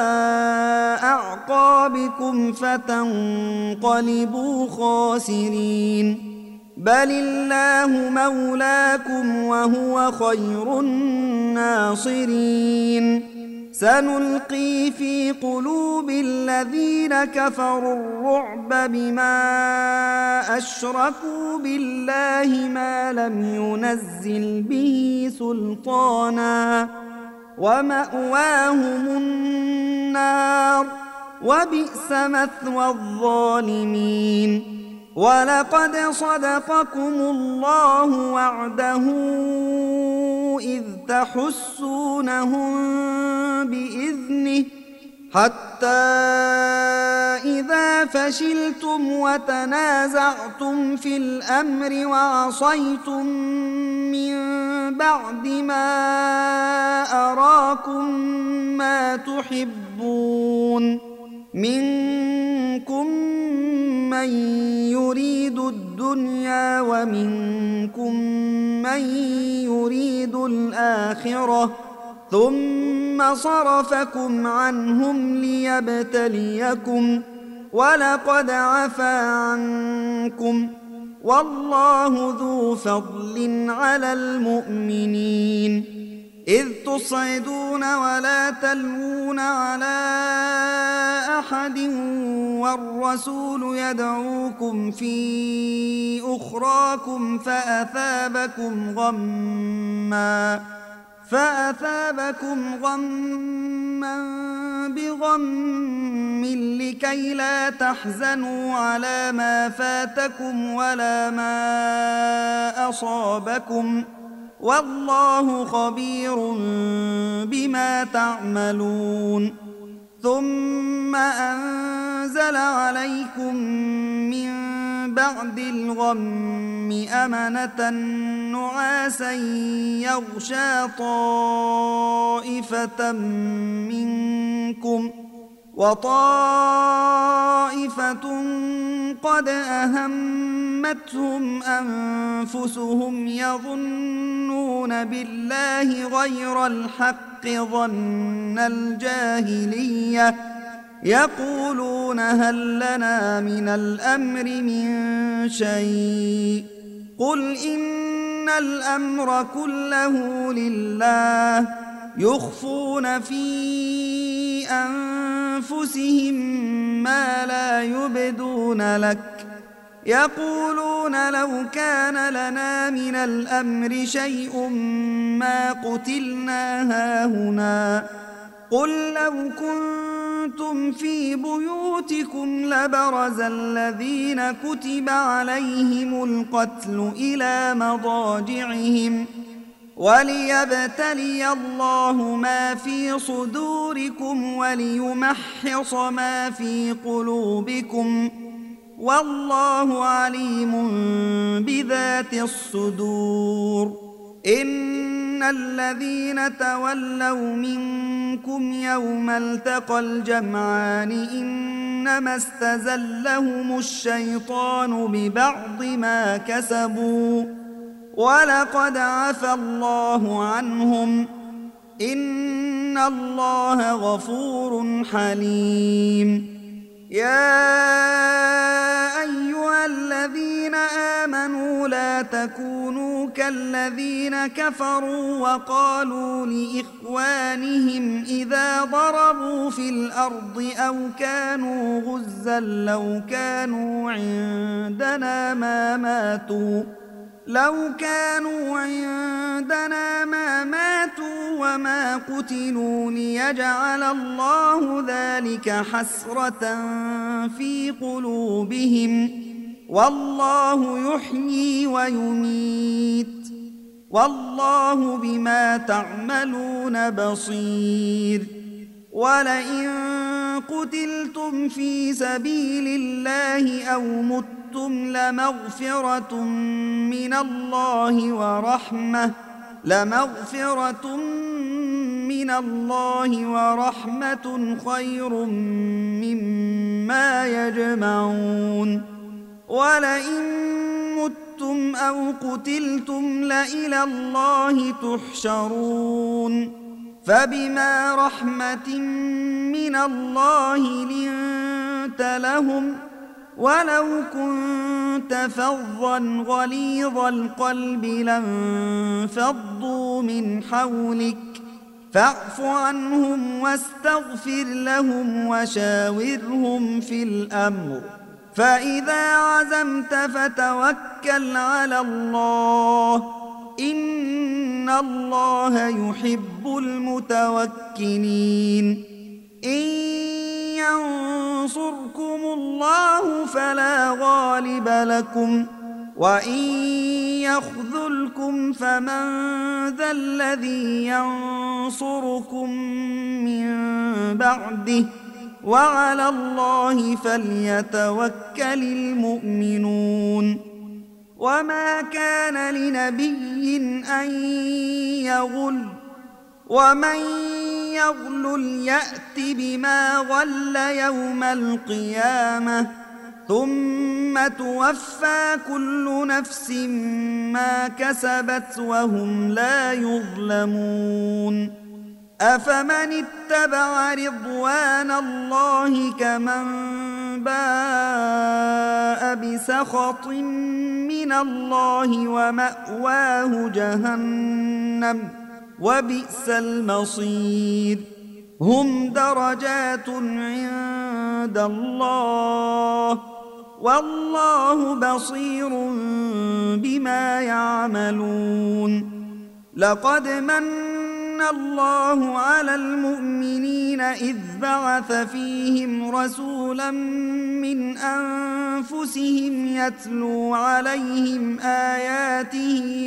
أعقابكم فتنقلبوا خاسرين. بل الله مولاكم وهو خير الناصرين. سنلقي في قلوب الذين كفروا الرعب بما أشركوا بالله ما لم ينزل به سلطانا ومأواهم النار وبئس مثوى الظالمين. ولقد صدقكم الله وعده إذ تحسونهم بإذنه حتى إذا فشلتم وتنازعتم في الأمر وعصيتم من بعد ما أراكم ما تحبون منكم من يريد الدنيا ومنكم من يريد الآخرة ثم صرفكم عنهم ليبتليكم ولقد عفا عنكم والله ذو فضل على المؤمنين. إذ تصعدون ولا تلوون على أحد والرسول يدعوكم في أخراكم فأثابكم غما بغم لكي لا تحزنوا على ما فاتكم ولا ما أصابكم والله خبير بما تعملون. ثم أنزل عليكم من بعد الغم أمنة نعاسا يغشى طائفة منكم وطائفة قد أهمتهم أنفسهم يظنون بالله غير الحق ظن الجاهلية يقولون هل لنا من الأمر من شيء قل إن الأمر كله لله يخفون في أنفسهم ما لا يبدون لك يقولون لو كان لنا من الأمر شيء ما قتلنا هاهنا قل لو كنتم في بيوتكم لبرز الذين كتب عليهم القتل إلى مضاجعهم وليبتلي الله ما في صدوركم وليمحص ما في قلوبكم والله عليم بذات الصدور. إن الذين تولوا منكم يوم التقى الجمعان إنما استزلهم الشيطان ببعض ما كسبوا ولقد عفى الله عنهم إن الله غفور حليم. يا أيها الذين آمنوا لا تكونوا كالذين كفروا وقالوا لإخوانهم إذا ضربوا في الأرض أو كانوا غزا لو كانوا عندنا ما ماتوا وما قتلوا ليجعل الله ذلك حسرة في قلوبهم والله يحيي ويميت والله بما تعملون بصير. ولئن قتلتم في سبيل الله أو متم لمغفرة من الله ورحمة خير مما يجمعون. ولئن متم أو قتلتم لإلى الله تحشرون. فبما رحمة من الله لنت لهم، ولو كنت فظا غليظ القلب لانفضوا من حولك، فاعف عنهم واستغفر لهم وشاورهم في الأمر، فإذا عزمت فتوكل على الله، إن الله يحب المتوكلين. إن ينصركم الله فلا غالب لكم، وإن يخذلكم فمن ذا الذي ينصركم من بعده، وعلى الله فليتوكل المؤمنون. وما كان لنبي أن يغل، ومن يغلل يأت بما غل يوم القيامة، ثم توفى كل نفس ما كسبت وهم لا يظلمون. أفمن اتبع رضوان الله كمن باء بسخط من الله ومأواه جهنم وبئس المصير. هم درجات عند الله، والله بصير بما يعملون. لقد من الله على المؤمنين إذ بعث فيهم رسولا من أنفسهم يتلو عليهم آياته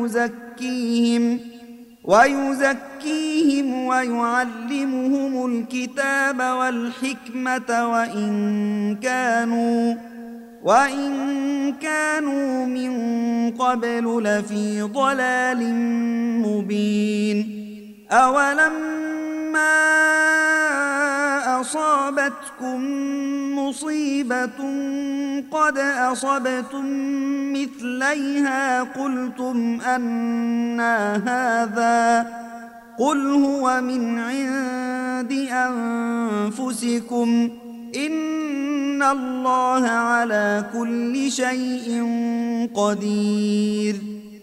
ويزكيهم ويعلمهم الكتاب والحكمة وإن كانوا من قبل لفي ضلال مبين. أولما أصابتكم مصيبة قد أصبتم مثليها قلتم أنى هذا، قل هو من عند أنفسكم، إن الله على كل شيء قدير.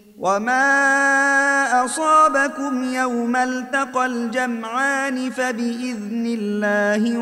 وما أصابكم يوم التقى الجمعان فبإذن الله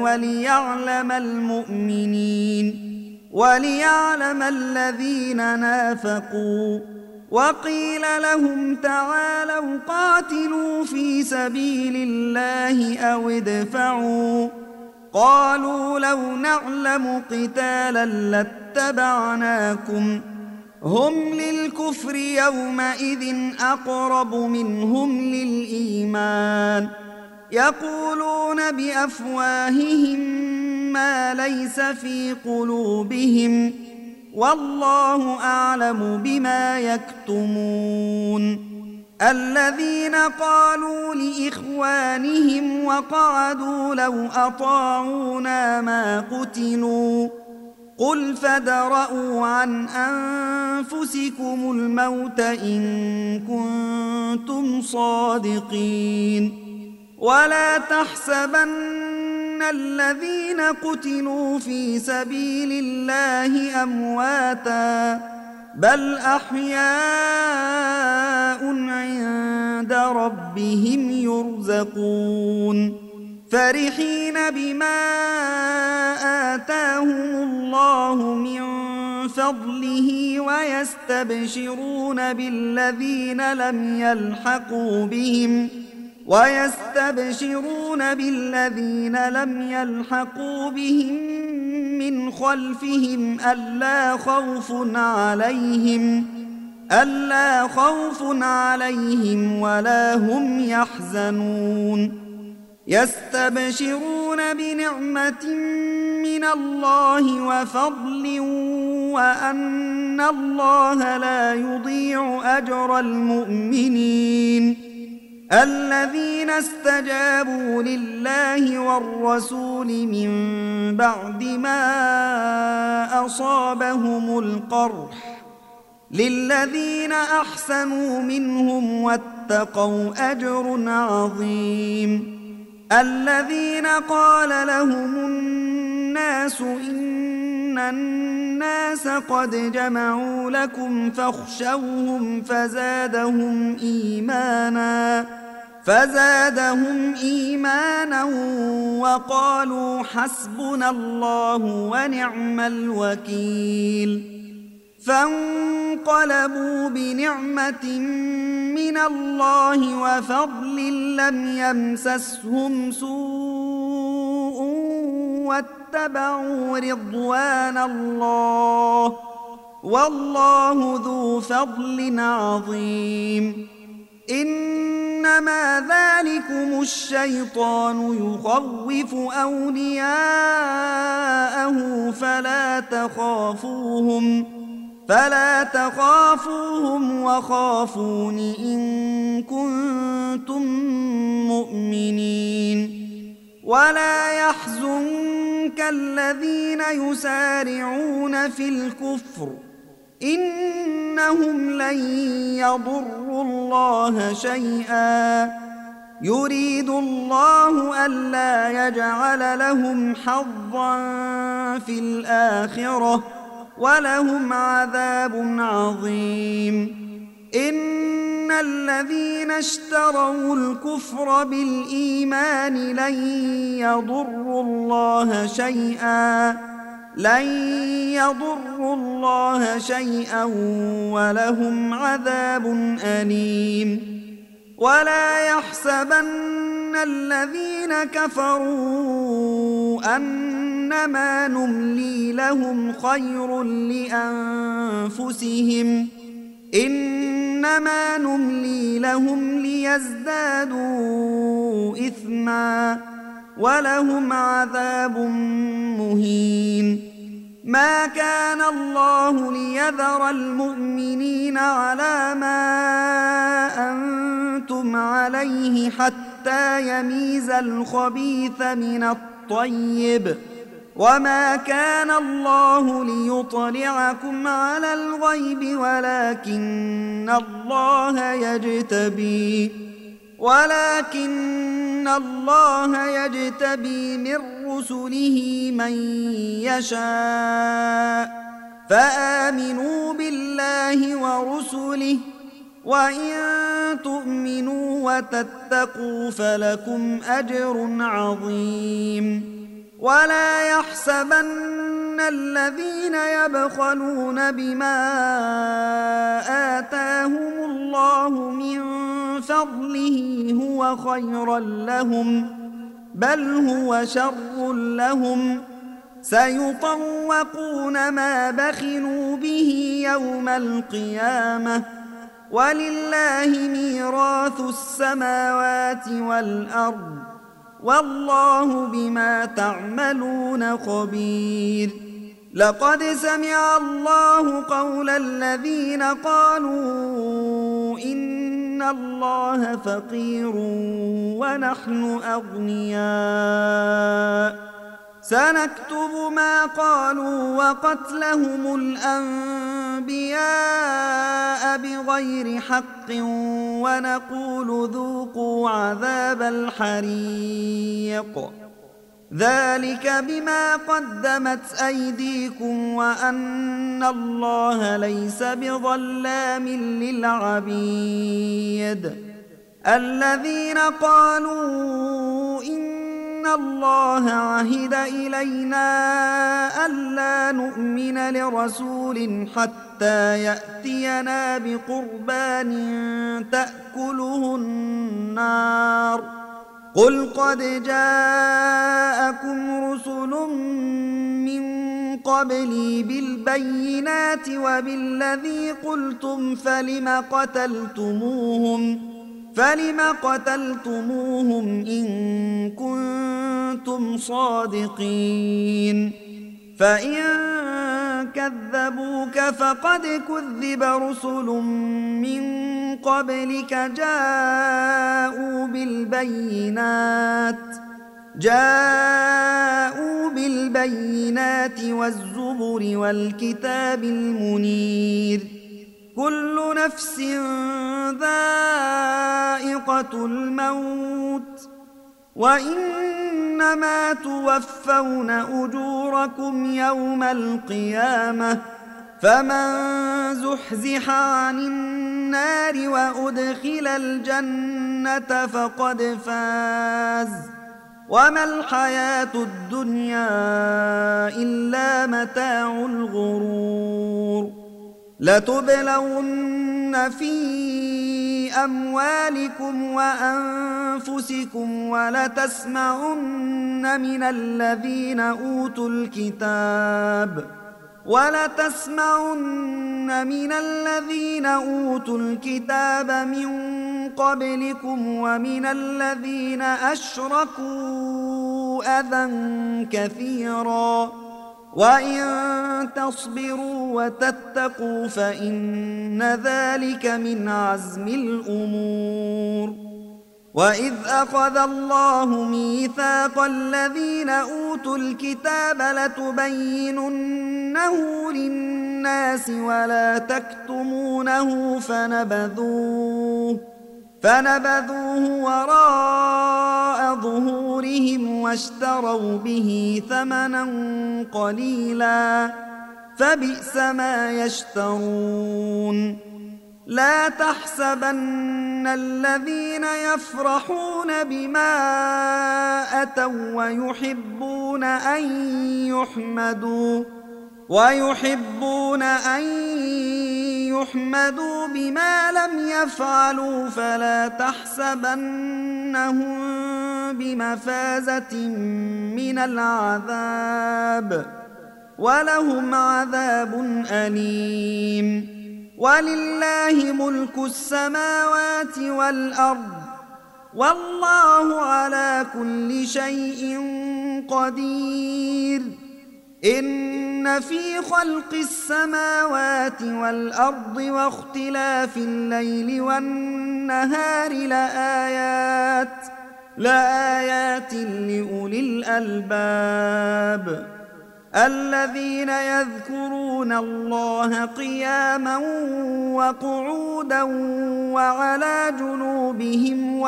وليعلم الذين نافقوا. وقيل لهم تعالوا قاتلوا في سبيل الله أو ادفعوا، قالوا لو نعلم قتالا لاتبعناكم، هم للكفر يومئذ أقرب منهم للإيمان، يقولون بأفواههم ما ليس في قلوبهم، والله أعلم بما يكتمون. الذين قالوا لإخوانهم وقعدوا لو أطاعونا ما قتلوا، قل فادرءوا عن أنفسكم الموت إن كنتم صادقين. ولا تحسبن الذين قتلوا في سبيل الله أمواتا، بل أحياء عند ربهم يرزقون، فرحين بما آتاهم الله من فضله ويستبشرون بالذين لم يلحقوا بهم من خلفهم ألا خوف عليهم ألا خوف عليهم ولا هم يحزنون يستبشرون بنعمة من الله وفضل وأن الله لا يضيع أجر المؤمنين الذين استجابوا لله والرسول من بعد ما أصابهم القرح للذين أحسنوا منهم واتقوا أجر عظيم الذين قال لهم الناس إن الناس قد جمعوا لكم فاخشوهم فزادهم إيمانا وقالوا حسبنا الله ونعم الوكيل فانقلبوا بنعمة من الله وفضل لم يمسسهم سوء واتبعوا رضوان الله والله ذو فضل عظيم إنما ذلكم الشيطان يخوف أولياءه فلا تخافوهم وخافون إن كنتم مؤمنين ولا يحزنك الذين يسارعون في الكفر إنهم لن يضروا الله شيئا يريد الله ألا يجعل لهم حظا في الآخرة ولهم عذاب عظيم إن الذين اشتروا الكفر بالإيمان لن يضروا الله شيئا ولهم عذاب أليم ولا يحسبن الذين كفروا أنما نملي لهم خير لأنفسهم إنما نملي لهم ليزدادوا إثما ولهم عذاب مهين ما كان الله ليذر المؤمنين على ما أنتم عليه حتى يميز الخبيث من الطيب وما كان الله ليطلعكم على الغيب ولكن الله يجتبي من رسله من يشاء فآمنوا بالله ورسله وإن تؤمنوا وتتقوا فلكم أجر عظيم ولا يحسبن الذين يبخلون بما آتاهم الله من فضله هو خيرا لهم بل هو شر لهم سيطوقون ما بخلوا به يوم القيامة ولله ميراث السماوات والأرض والله بما تعملون خبير لقد سمع الله قول الذين قالوا إن الله فقير ونحن أغنياء سنكتب ما قالوا وقتلهم الأنبياء بغير حق ونقول ذوقوا عذاب الحريق ذلك بما قدمت أيديكم وأن الله ليس بظلام للعبيد الذين قالوا إن الله عهد إلينا ألا نؤمن لرسول حتى يأتينا بقربان تأكله النار قل قد جاءكم رسل من قبلي بالبينات وبالذي قلتم فلم قتلتموهم إن كنتم صادقين فإن كذبوك فقد كذب رسل من قبلك جاءوا بالبينات والزبر والكتاب المنير كل نفس ذائقة الموت وإنما توفون أجوركم يوم القيامة فمن زحزح عن النار وأدخل الجنة فقد فاز وما الحياة الدنيا إلا متاع الغرور لتبلون في أموالكم وأنفسكم ولتسمعن من الذين أوتوا الكتاب من قبلكم ومن الذين أشركوا أذى كثيرا وإن تصبروا وتتقوا فإن ذلك من عزم الأمور وإذ أخذ الله ميثاق الذين أوتوا الكتاب لتبيننه للناس ولا تكتمونه فنبذوه وراء ظهورهم واشتروا به ثمنا قليلا فبئس ما يشترون لا تحسبن الذين يفرحون بما أتوا ويحبون أن يحمدوا بما لم يفعلوا فلا تحسبنهم بمفازة من العذاب ولهم عذاب أليم ولله ملك السماوات والأرض والله على كل شيء قدير إن في خلق السماوات والأرض واختلاف الليل والنهار لآيات لأولي الألباب الذين يذكرون الله قياما وقعودا وعلى جنوبهم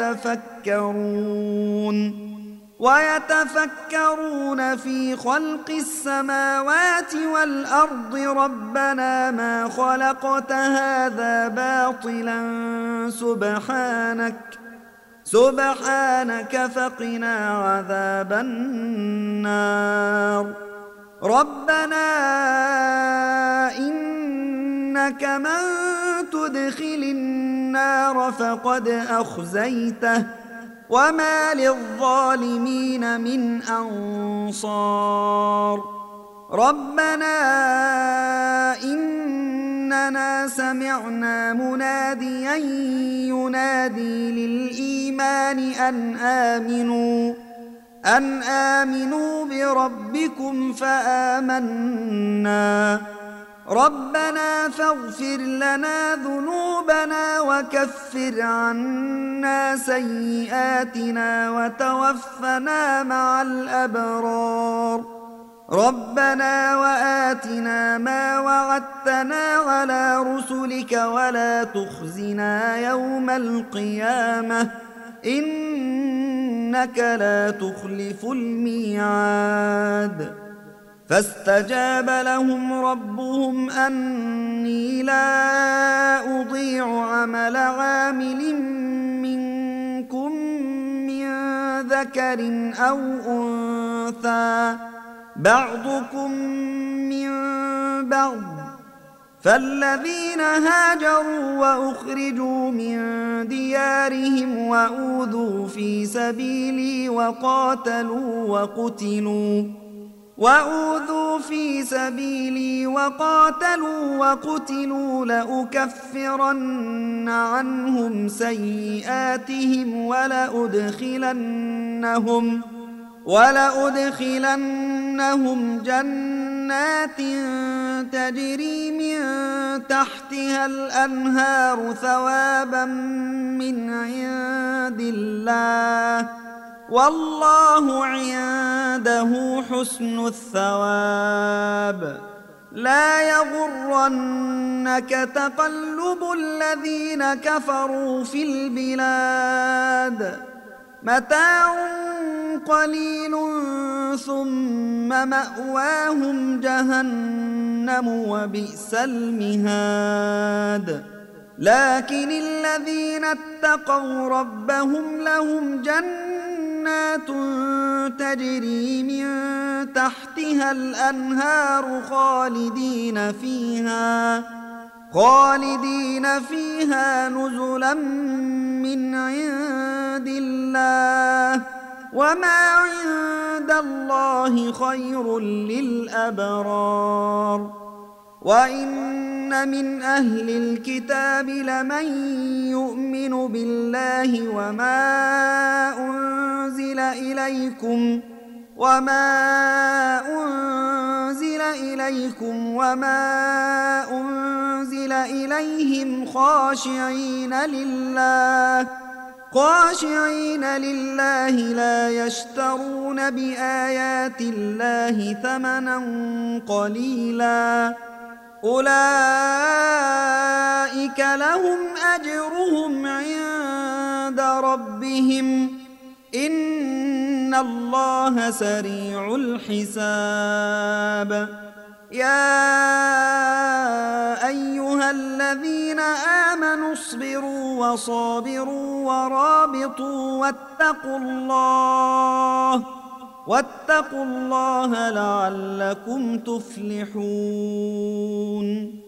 ويتفكرون في خلق السماوات والأرض ربنا ما خلقت هذا باطلا سبحانك فقنا عذاب النار ربنا إنك من تدخل النار فقد أخزيته وما للظالمين من أنصار ربنا إننا سمعنا مناديا ينادي للإيمان أن آمنوا بربكم فآمنا ربنا فاغفر لنا ذنوبنا وكفر عنا سيئاتنا وتوفنا مع الأبرار ربنا وآتنا ما وعدتنا على رسلك ولا تخزنا يوم القيامة إنك لا تخلف الميعاد فاستجاب لهم ربهم أني لا أضيع عمل عامل منكم من ذكر أو أنثى بعضكم من بعض فالذين هاجروا وأخرجوا من ديارهم وأوذوا في سبيلي وقاتلوا وأوذوا في سبيلي وقاتلوا وقتلوا لأكفرن عنهم سيئاتهم ولأدخلنهم جنات تجري من تحتها الأنهار ثوابا من عند الله والله عنده حسن الثواب. لا يغرنك تقلب الذين كفروا في البلاد متاع قليل ثم مأواهم جهنم وبئس المهاد. لكن الذين اتقوا ربهم لهم جنات تجري من تحتها الأنهار خالدين فيها نزلا من عند الله وما عند الله خير للأبرار. وإن من أهل الكتاب لمن يؤمن بالله وما أنزل إليكم وما أنزل إليهم خاشعين لله لا يشترون بآيات الله ثمنا قليلا أولئك لهم أجرهم عند ربهم إن الله سريع الحساب. يا أيها الذين آمنوا اصبروا وصابروا ورابطوا واتقوا الله لعلكم تفلحون.